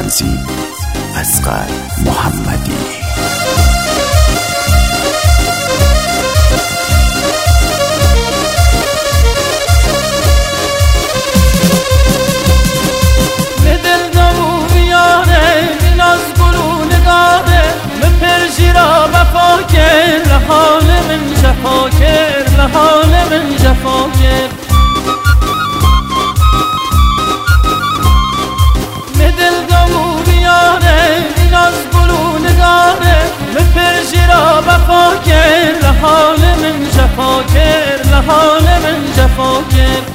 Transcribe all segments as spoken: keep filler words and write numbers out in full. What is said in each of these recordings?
تنظیم اصغر محمدی. به دل دمو بیاره این از گلو نگاره به پرژی را وفا کرد لحال من جفا کرد لحال من جفا کرد به دل دمو بیاره این از گلو نگاره به پرژی را وفا کرد لحال من جفا کرد لحال من جفا کرد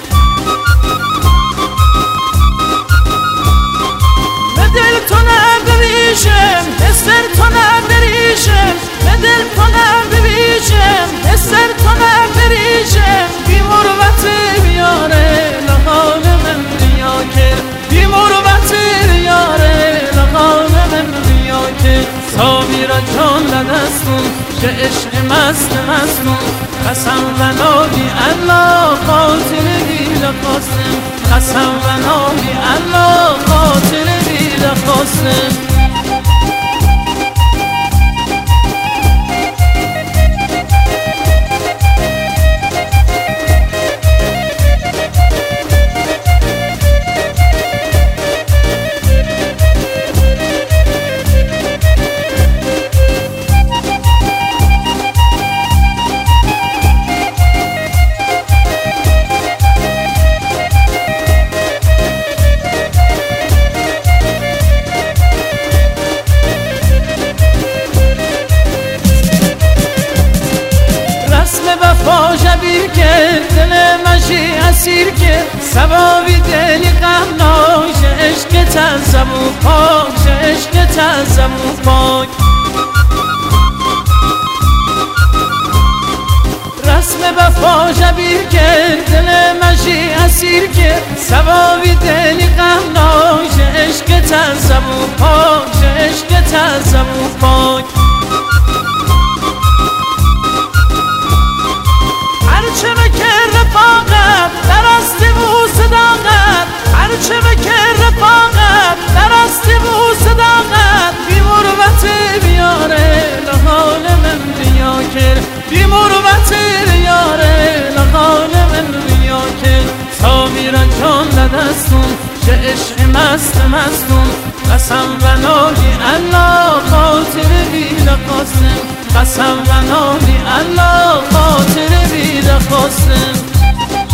دل تو نبریشم دستر تو نبریشم به دل تو نبریشم دستر تو نبریشم بی مروت بیاره لحال من ریا کرد بی مروت بیاره لحال من ریا کرد سامی را جان لدستون که عشق مست مستون قسم و نامی الله خاطر دیل قاسم قسم و نامی الله خاطر دیل قاسم وفا جبیر که دل مجی اسیر که سبابی دلی غمناک عشق تنزم و پاک عشق تنزم و پاک رسم وفا جبیر که دل مجی اسیر که سبابی دلی غمناک عشق تنزم و پاک عشق تنزم و پاک هرچه بکر رفاقت در استی و صداقت هرچه بکر رفاقت در استی و صداقت بی مروت بیاره لحال من ریا کرد بی مروت بیاره لحال من ریا کرد سامی را جان لدستون که عشق مست مستون قسم و نامی الله خاطر دیل قاسم قسم و نامی الله خاطر دیل قاسم